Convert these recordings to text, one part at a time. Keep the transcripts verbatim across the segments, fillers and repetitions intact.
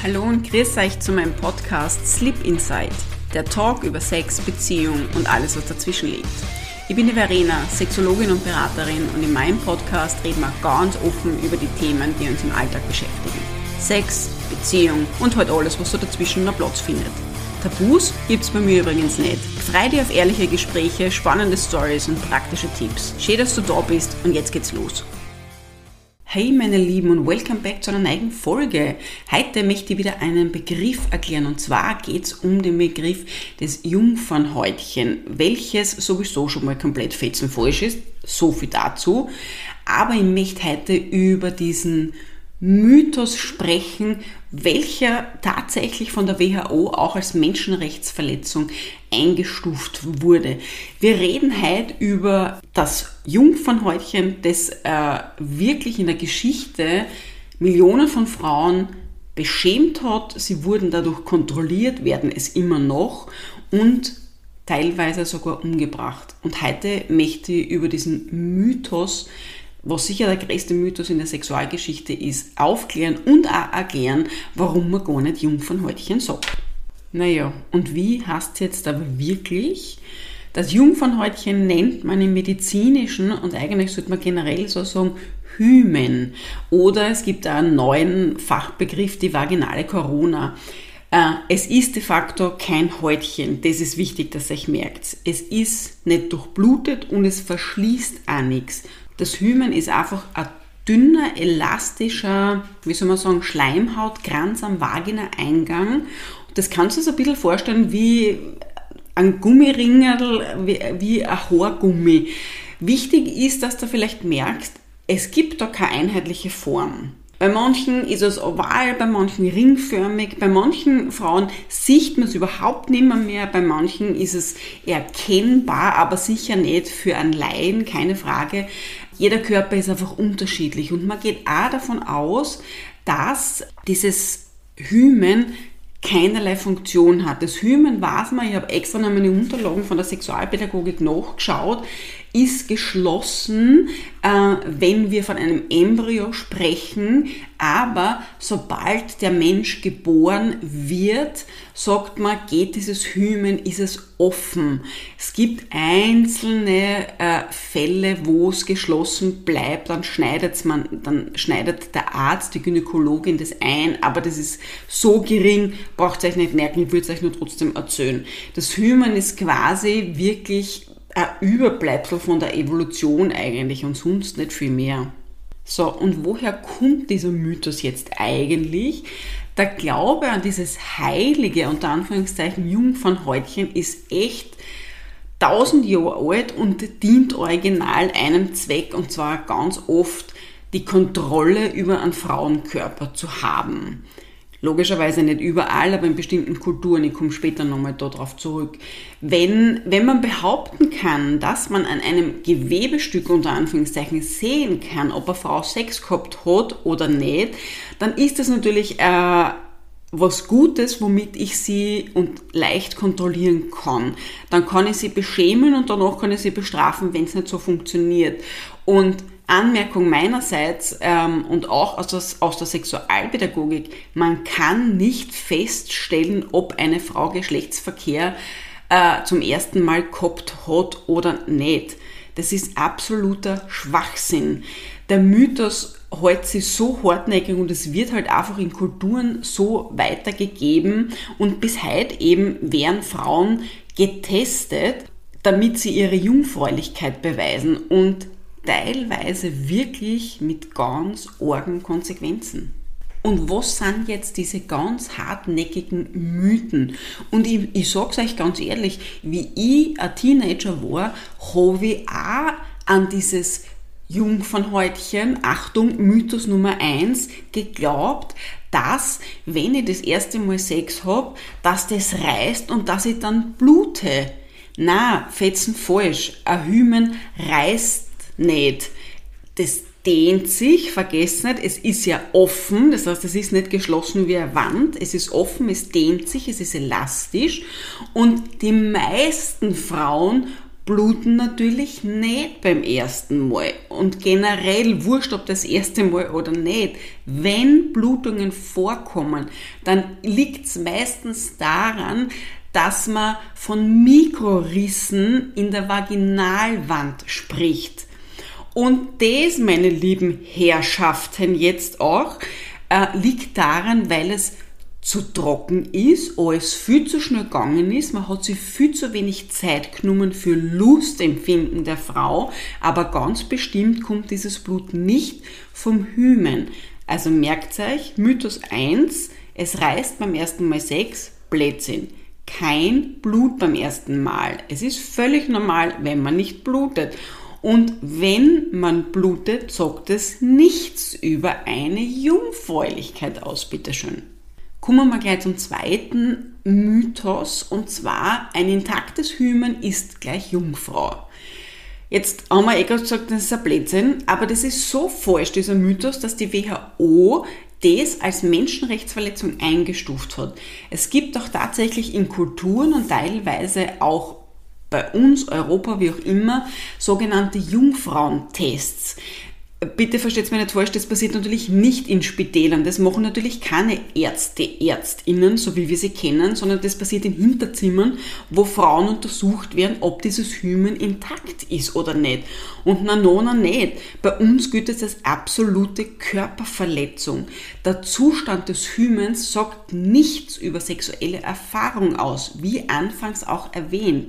Hallo und grüß euch zu meinem Podcast Slip Inside, der Talk über Sex, Beziehung und alles, was dazwischen liegt. Ich bin die Verena, Sexologin und Beraterin, und in meinem Podcast reden wir ganz offen über die Themen, die uns im Alltag beschäftigen. Sex, Beziehung und halt alles, was so dazwischen noch Platz findet. Tabus gibt's bei mir übrigens nicht. Freu dich auf ehrliche Gespräche, spannende Stories und praktische Tipps. Schön, dass du da bist, und jetzt geht's los. Hey meine Lieben und welcome back zu einer neuen Folge. Heute möchte ich wieder einen Begriff erklären, und zwar geht es um den Begriff des Jungfernhäutchen, welches sowieso schon mal komplett fetzenfalsch ist, so viel dazu. Aber ich möchte heute über diesen Mythos sprechen, welcher tatsächlich von der W H O auch als Menschenrechtsverletzung eingestuft wurde. Wir reden heute über das Jungfernhäutchen, das äh, wirklich in der Geschichte Millionen von Frauen beschämt hat. Sie wurden dadurch kontrolliert, werden es immer noch und teilweise sogar umgebracht. Und heute möchte ich über diesen Mythos, was sicher der größte Mythos in der Sexualgeschichte ist, aufklären und auch erklären, warum man gar nicht Jungfernhäutchen sagt. Naja, und wie heißt es jetzt aber wirklich? Das Jungfernhäutchen nennt man im medizinischen, und eigentlich sollte man generell so sagen, Hymen. Oder es gibt auch einen neuen Fachbegriff, die vaginale Corona. Es ist de facto kein Häutchen, das ist wichtig, dass ihr euch merkt. Es ist nicht durchblutet und es verschließt auch nichts. Das Hymen ist einfach ein dünner, elastischer, wie soll man sagen, Schleimhautkranz am Vagina-Eingang. Das kannst du dir so ein bisschen vorstellen wie ein Gummiringel, wie, wie ein Haargummi. Wichtig ist, dass du vielleicht merkst, es gibt da keine einheitliche Form. Bei manchen ist es oval, bei manchen ringförmig, bei manchen Frauen sieht man es überhaupt nicht mehr, mehr. Bei manchen ist es erkennbar, aber sicher nicht für einen Laien, keine Frage. Jeder Körper ist einfach unterschiedlich, und man geht auch davon aus, dass dieses Hymen keinerlei Funktion hat. Das Hymen, weiß man, ich habe extra noch meine Unterlagen von der Sexualpädagogik nachgeschaut, ist geschlossen, äh, wenn wir von einem Embryo sprechen, aber sobald der Mensch geboren wird, sagt man, geht dieses Hymen, ist es offen. Es gibt einzelne äh, Fälle, wo es geschlossen bleibt, dann schneidet man, dann schneidet der Arzt, die Gynäkologin das ein, aber das ist so gering, braucht ihr euch nicht merken, ich würde es euch nur trotzdem erzählen. Das Hymen ist quasi wirklich ein Überbleibsel von der Evolution eigentlich und sonst nicht viel mehr. So, und woher kommt dieser Mythos jetzt eigentlich? Der Glaube an dieses heilige, unter Anführungszeichen, Jungfernhäutchen ist echt tausend Jahre alt und dient original einem Zweck, und zwar ganz oft die Kontrolle über einen Frauenkörper zu haben. Logischerweise nicht überall, aber in bestimmten Kulturen, ich komme später nochmal darauf zurück. Wenn, wenn man behaupten kann, dass man an einem Gewebestück unter Anführungszeichen sehen kann, ob eine Frau Sex gehabt hat oder nicht, dann ist das natürlich äh, was Gutes, womit ich sie und leicht kontrollieren kann. Dann kann ich sie beschämen und danach kann ich sie bestrafen, wenn es nicht so funktioniert. Und Anmerkung meinerseits ähm, und auch aus, das, aus der Sexualpädagogik, man kann nicht feststellen, ob eine Frau Geschlechtsverkehr äh, zum ersten Mal gehabt hat oder nicht. Das ist absoluter Schwachsinn. Der Mythos hält sich so hartnäckig, und es wird halt einfach in Kulturen so weitergegeben, und bis heute eben werden Frauen getestet, damit sie ihre Jungfräulichkeit beweisen, und teilweise wirklich mit ganz argen Konsequenzen. Und was sind jetzt diese ganz hartnäckigen Mythen? Und ich, ich sage es euch ganz ehrlich, wie ich ein Teenager war, habe ich auch an dieses Jungfernhäutchen, Achtung, Mythos Nummer eins, geglaubt, dass, wenn ich das erste Mal Sex habe, dass das reißt und dass ich dann blute. Na, fetzen falsch. Ein Hymen reißt nicht. Das dehnt sich, vergesst nicht, es ist ja offen, das heißt, es ist nicht geschlossen wie eine Wand, es ist offen, es dehnt sich, es ist elastisch, und die meisten Frauen bluten natürlich nicht beim ersten Mal. Und generell, wurscht ob das erste Mal oder nicht, wenn Blutungen vorkommen, dann liegt es meistens daran, dass man von Mikrorissen in der Vaginalwand spricht. Und das, meine lieben Herrschaften, jetzt auch, äh, liegt daran, weil es zu trocken ist, alles viel zu schnell gegangen ist, man hat sich viel zu wenig Zeit genommen für Lustempfinden der Frau, aber ganz bestimmt kommt dieses Blut nicht vom Hymen. Also merkt euch, Mythos eins, es reißt beim ersten Mal Sex, Blödsinn. Kein Blut beim ersten Mal. Es ist völlig normal, wenn man nicht blutet. Und wenn man blutet, sagt es nichts über eine Jungfräulichkeit aus, bitteschön. Kommen wir mal gleich zum zweiten Mythos, und zwar ein intaktes Hymen ist gleich Jungfrau. Jetzt haben wir eh gerade gesagt, das ist ein Blödsinn, aber das ist so falsch, dieser Mythos, dass die W H O das als Menschenrechtsverletzung eingestuft hat. Es gibt auch tatsächlich in Kulturen und teilweise auch bei uns, Europa, wie auch immer, sogenannte Jungfrauentests. Bitte versteht mir nicht falsch, das passiert natürlich nicht in Spitälern. Das machen natürlich keine Ärzte, ÄrztInnen, so wie wir sie kennen, sondern das passiert in Hinterzimmern, wo Frauen untersucht werden, ob dieses Hymen intakt ist oder nicht. Und na, no, na, nicht. Bei uns gilt es als absolute Körperverletzung. Der Zustand des Hymens sagt nichts über sexuelle Erfahrung aus, wie anfangs auch erwähnt.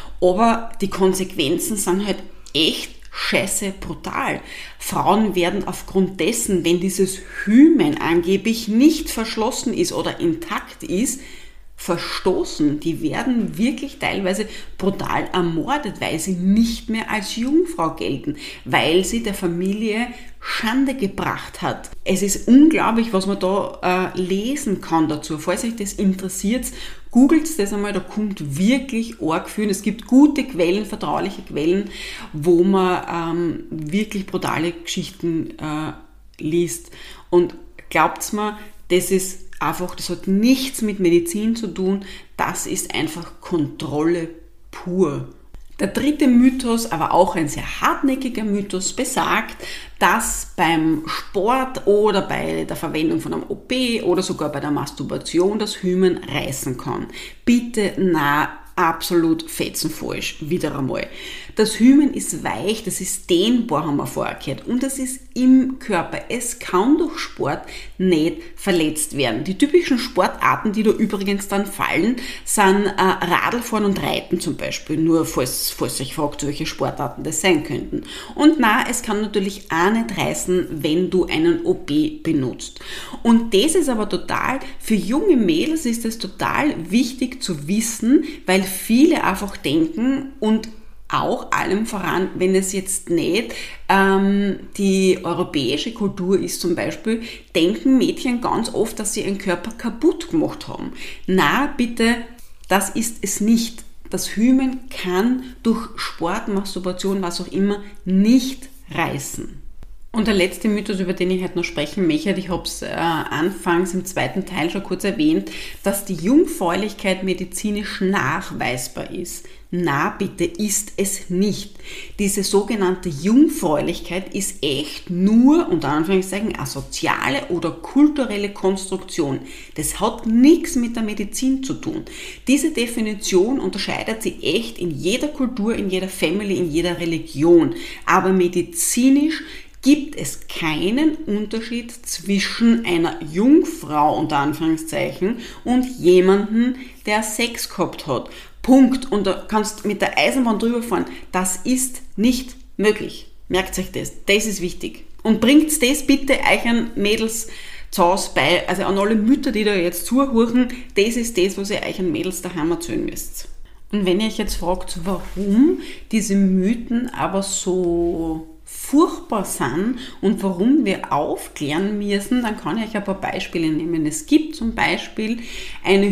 Aber die Konsequenzen sind halt echt scheiße brutal. Frauen werden aufgrund dessen, wenn dieses Hymen angeblich nicht verschlossen ist oder intakt ist, verstoßen. Die werden wirklich teilweise brutal ermordet, weil sie nicht mehr als Jungfrau gelten, weil sie der Familie Schande gebracht hat. Es ist unglaublich, was man da äh, lesen kann dazu. Falls euch das interessiert, googelt das einmal, da kommt wirklich arg viel. Es gibt gute Quellen, vertrauliche Quellen, wo man ähm, wirklich brutale Geschichten äh, liest. Und glaubt's mir, das ist einfach, das hat nichts mit Medizin zu tun, das ist einfach Kontrolle pur. Der dritte Mythos, aber auch ein sehr hartnäckiger Mythos, besagt, dass beim Sport oder bei der Verwendung von einem O P oder sogar bei der Masturbation das Hymen reißen kann. Bitte, na, absolut fetzenfalsch, wieder einmal. Das Hymen ist weich, das ist dehnbar, haben wir vorher gehört, und das ist im Körper. Es kann durch Sport nicht verletzt werden. Die typischen Sportarten, die da übrigens dann fallen, sind äh, Radlfahren und Reiten zum Beispiel, nur falls, falls ihr euch fragt, welche Sportarten das sein könnten. Und na, es kann natürlich auch nicht reißen, wenn du einen O P benutzt. Und das ist aber total, für junge Mädels ist es total wichtig zu wissen, weil viele einfach denken, und auch allem voran, wenn es jetzt nicht ähm, die europäische Kultur ist zum Beispiel, denken Mädchen ganz oft, dass sie ihren Körper kaputt gemacht haben. Na, bitte, das ist es nicht. Das Hymen kann durch Sport, Masturbation, was auch immer, nicht reißen. Und der letzte Mythos, über den ich heute noch sprechen möchte, ich habe es äh, anfangs im zweiten Teil schon kurz erwähnt, dass die Jungfräulichkeit medizinisch nachweisbar ist. Na, bitte, ist es nicht. Diese sogenannte Jungfräulichkeit ist echt nur, unter Anführungszeichen, eine soziale oder kulturelle Konstruktion. Das hat nichts mit der Medizin zu tun. Diese Definition unterscheidet sich echt in jeder Kultur, in jeder Family, in jeder Religion. Aber medizinisch gibt es keinen Unterschied zwischen einer Jungfrau unter Anführungszeichen und jemandem, der Sex gehabt hat. Punkt. Und da kannst mit der Eisenbahn drüber fahren. Das ist nicht möglich. Merkt euch das. Das ist wichtig. Und bringt das bitte euren Mädels zu Hause bei. Also an alle Mütter, die da jetzt zuhören, das ist das, was ihr euren Mädels daheim erzählen müsst. Und wenn ihr euch jetzt fragt, warum diese Mythen aber so furchtbar sind und warum wir aufklären müssen, dann kann ich euch ein paar Beispiele nehmen. Es gibt zum Beispiel eine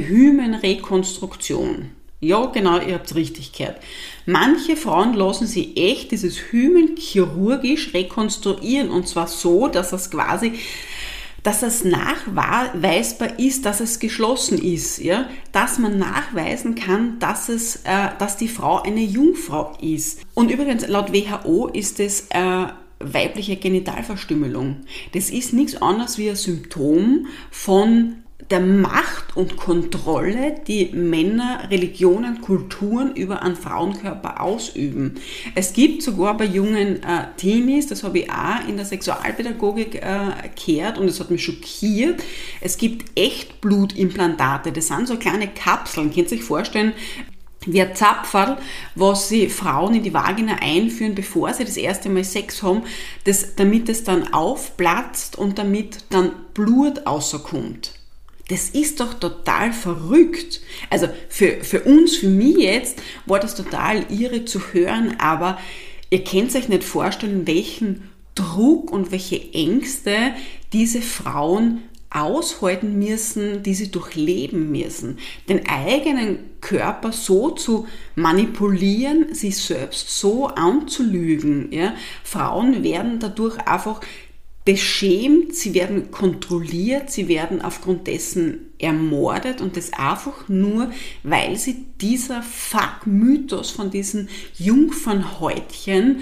Hymenrekonstruktion. Ja, genau, ihr habt es richtig gehört. Manche Frauen lassen sich echt dieses Hymen chirurgisch rekonstruieren, und zwar so, dass es quasi dass es nachweisbar ist, dass es geschlossen ist, ja? Dass man nachweisen kann, dass, es, äh, dass die Frau eine Jungfrau ist. Und übrigens, laut W H O ist es äh, weibliche Genitalverstümmelung. Das ist nichts anderes wie ein Symptom von der Macht und Kontrolle, die Männer, Religionen, Kulturen über einen Frauenkörper ausüben. Es gibt sogar bei jungen äh, Teenies, das habe ich auch in der Sexualpädagogik äh, gehört und das hat mich schockiert, es gibt Echtblutimplantate, das sind so kleine Kapseln, könnt ihr euch vorstellen, wie ein Zapferl, was sie Frauen in die Vagina einführen, bevor sie das erste Mal Sex haben, das, damit es dann aufplatzt und damit dann Blut rauskommt. Das ist doch total verrückt. Also für, für uns, für mich jetzt, war das total irre zu hören, aber ihr könnt euch nicht vorstellen, welchen Druck und welche Ängste diese Frauen aushalten müssen, die sie durchleben müssen. Den eigenen Körper so zu manipulieren, sich selbst so anzulügen. Ja? Frauen werden dadurch einfach beschämt, sie werden kontrolliert, sie werden aufgrund dessen ermordet und das einfach nur, weil sie dieser Fuck-Mythos von diesen Jungfernhäutchen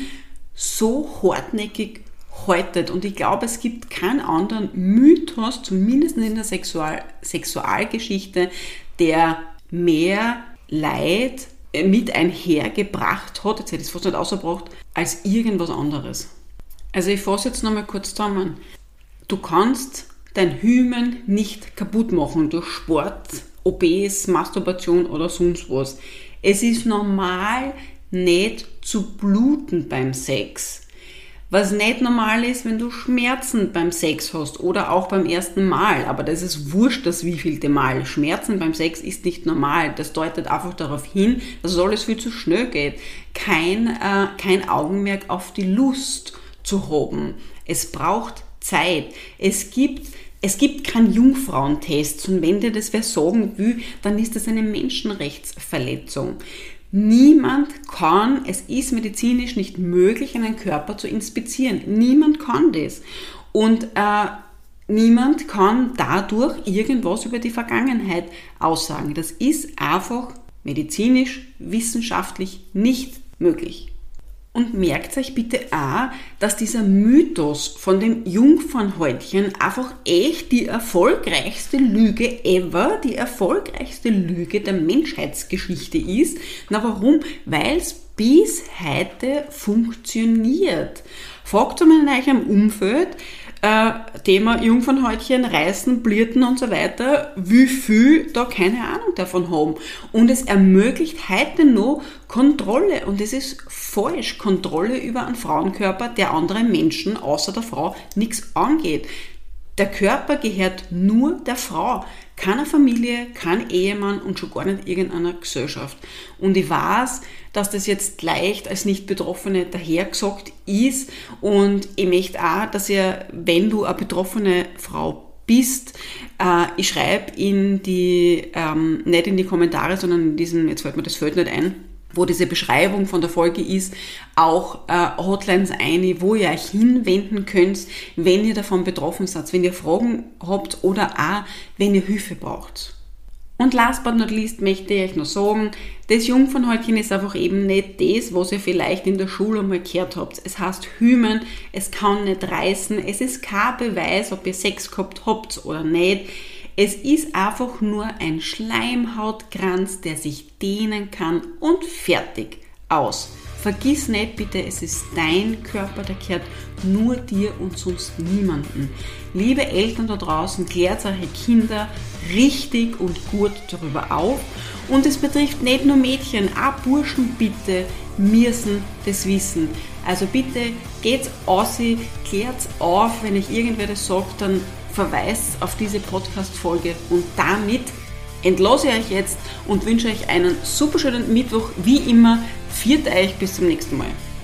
so hartnäckig haltet. Und ich glaube, es gibt keinen anderen Mythos, zumindest in der Sexual- Sexualgeschichte, der mehr Leid mit einhergebracht hat, jetzt hätte ich es fast nicht ausgebracht, als irgendwas anderes. Also ich fasse jetzt nochmal kurz zusammen. Du kannst dein Hymen nicht kaputt machen durch Sport, O Ps, Masturbation oder sonst was. Es ist normal, nicht zu bluten beim Sex. Was nicht normal ist, wenn du Schmerzen beim Sex hast oder auch beim ersten Mal. Aber das ist wurscht, das wievielte Mal. Schmerzen beim Sex ist nicht normal. Das deutet einfach darauf hin, dass es alles viel zu schnell geht. Kein, äh, kein Augenmerk auf die Lust zu haben. Es braucht Zeit. Es gibt, es gibt keinen Jungfrauentest und wenn dir das wer sagen will, dann ist das eine Menschenrechtsverletzung. Niemand kann, es ist medizinisch nicht möglich, einen Körper zu inspizieren. Niemand kann das. Und äh, niemand kann dadurch irgendwas über die Vergangenheit aussagen. Das ist einfach medizinisch, wissenschaftlich nicht möglich. Und merkt euch bitte auch, dass dieser Mythos von dem Jungfernhäutchen einfach echt die erfolgreichste Lüge ever, die erfolgreichste Lüge der Menschheitsgeschichte ist. Na warum? Weil es bis heute funktioniert. Fragt mal in eurem Umfeld, äh, Thema Jungfernhäutchen, Reißen, Blirten und so weiter, wie viel da keine Ahnung davon haben. Und es ermöglicht heute noch Kontrolle. Und es ist falsch. Kontrolle über einen Frauenkörper, der anderen Menschen außer der Frau nichts angeht. Der Körper gehört nur der Frau. Keiner Familie, kein Ehemann und schon gar nicht irgendeiner Gesellschaft. Und ich weiß, dass das jetzt leicht als Nicht-Betroffene dahergesagt ist und ich möchte auch, dass ihr, wenn du eine betroffene Frau bist, äh, ich schreibe in die, ähm, nicht in die Kommentare, sondern in diesen, jetzt fällt mir das Feld nicht ein, wo diese Beschreibung von der Folge ist, auch äh, Hotlines ein, wo ihr euch hinwenden könnt, wenn ihr davon betroffen seid, wenn ihr Fragen habt oder auch, wenn ihr Hilfe braucht. Und last but not least möchte ich euch noch sagen, das Jungfernhäutchen ist einfach eben nicht das, was ihr vielleicht in der Schule mal gehört habt. Es heißt Hymen, es kann nicht reißen, es ist kein Beweis, ob ihr Sex gehabt habt oder nicht. Es ist einfach nur ein Schleimhautkranz, der sich dehnen kann und fertig aus. Vergiss nicht bitte, es ist dein Körper, der gehört nur dir und sonst niemanden. Liebe Eltern da draußen, klärt eure Kinder richtig und gut darüber auf. Und es betrifft nicht nur Mädchen, auch Burschen bitte müssen das wissen. Also bitte geht's aus, klärt's auf, wenn euch irgendwer das sagt, dann verweist auf diese Podcast-Folge und damit entlasse ich euch jetzt und wünsche euch einen super schönen Mittwoch. Wie immer, viert euch bis zum nächsten Mal.